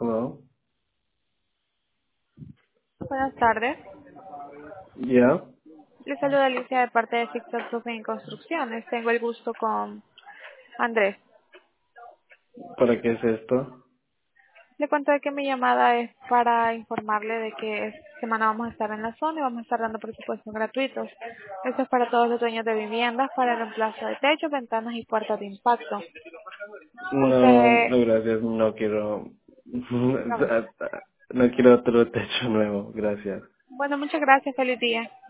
Hello. Buenas tardes. Yeah. Le saluda Alicia de parte de Sixto Roofing Construcciones. Tengo el gusto con Andrés. ¿Para qué es esto? Le cuento de que mi llamada es para informarle de que esta semana vamos a estar en la zona y vamos a estar dando presupuestos gratuitos. Esto es para todos los dueños de viviendas, para el reemplazo de techos, ventanas y puertas de impacto. No, Usted, no, gracias. No quiero. dígame. No quiero otro techo nuevo. Gracias. Bueno, muchas gracias. Feliz día.